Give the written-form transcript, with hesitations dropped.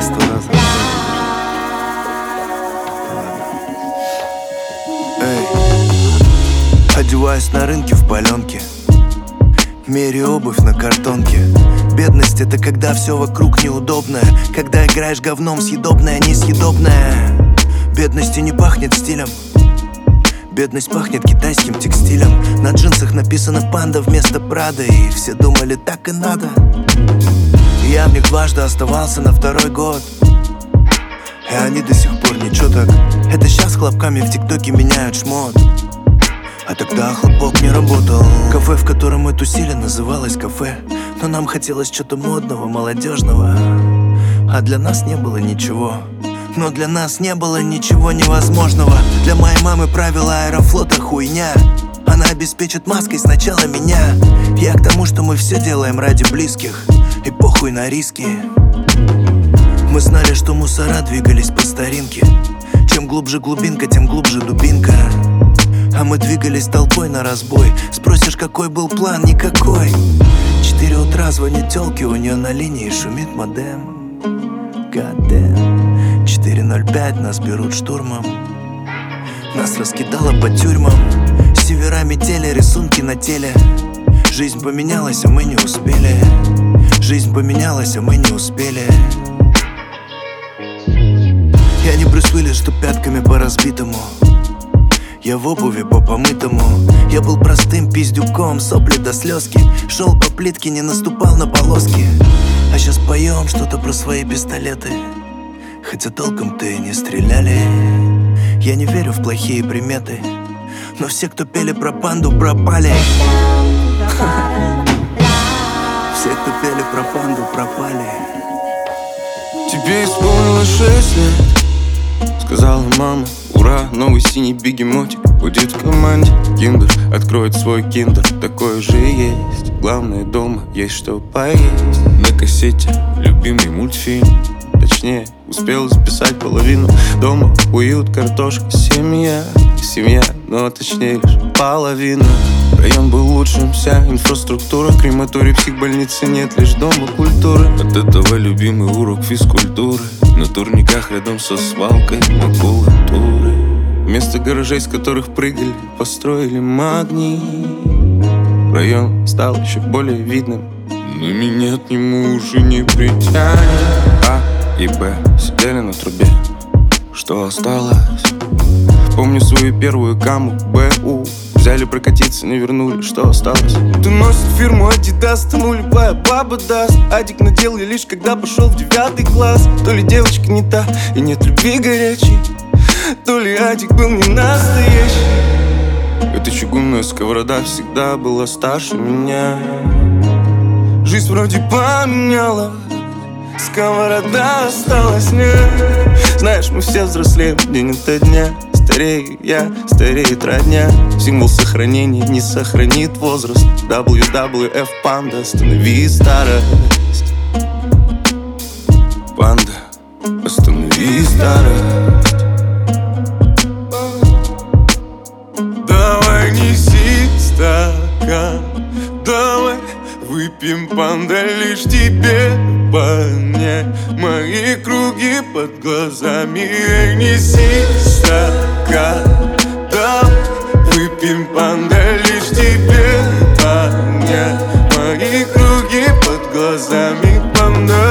100 раз. Эй, одеваюсь на рынке в паленке, меряю обувь на картонке. Бедность — это когда все вокруг неудобное, когда играешь говном съедобное, несъедобное. Бедности не пахнет стилем, бедность пахнет китайским текстилем. На джинсах написано «Панда» вместо «Прада», и все думали, так и надо. Я в них дважды оставался на второй год, и они до сих пор ничего так. Это сейчас хлопками в ТикТоке меняют шмот, а тогда хлопок не работал. Кафе, в котором мы тусили, называлось кафе, но нам хотелось что-то модного, молодежного. А для нас не было ничего. Но для нас не было ничего невозможного. Для моей мамы правила Аэрофлота хуйня. Она обеспечит маской сначала меня. Я к тому, что мы все делаем ради близких, и похуй на риски. Мы знали, что мусора двигались по старинке. Чем глубже глубинка, тем глубже дубинка. А мы двигались толпой на разбой. Спросишь, какой был план? Никакой. 4 утра звонит тёлке, у нее на линии шумит модем. God damn. 4:05, нас берут штурмом. Нас раскидало по тюрьмам. Севера метели, рисунки на теле. Жизнь поменялась, а мы не успели. Жизнь поменялась, а мы не успели. Я не Брюс Уиллис, что пятками по разбитому. Я в обуви по помытому. Я был простым пиздюком, сопли до слезки. Шел по плитке, не наступал на полоски. А сейчас поем что-то про свои пистолеты, хотя толком-то и не стреляли. Я не верю в плохие приметы, но все, кто пели про панду, пропали. Все, кто пели про панду, пропали. Тебе исполнилось 6 лет, сказала мама. Ура, новый синий бегемотик будет в команде. Киндер откроет свой киндер, такой же есть. Главное, дома есть что поесть. На кассете любимый мультфильм, точнее, успел записать половину. Дома уют, картошка, семья, но точнее лишь половина. Район был лучшим, вся инфраструктура. Крематорий, психбольницы нет, лишь дома культуры. От этого любимый урок физкультуры. На турниках рядом со свалкой макулатуры. Вместо гаражей, с которых прыгали, построили магний. Район стал еще более видным, но меня к нему уже не притянет. А и Б сидели на трубе, что осталось. Помню свою первую каму БУ. Взяли прокатиться, не вернули, что осталось. Ты носит фирму Adidas, ты нулевая баба даст. Адик надел я лишь когда пошел в 9 класс. То ли девочка не та и нет любви горячей, то ли Адик был не настоящий. Эта чугунная сковорода всегда была старше меня. Жизнь вроде поменяла, сковорода осталась нет. Знаешь, мы все взрослеем день ото дня. Старею я, стареет родня. Символ сохранения не сохранит возраст. WWF панда, останови старость. Панда, останови старость. Давай неси стакан, давай выпьем, панда, лишь тебе понять мои круги под глазами. Эй, неси стакан, давай выпьем, панда, лишь тебе понять мои круги под глазами, панда.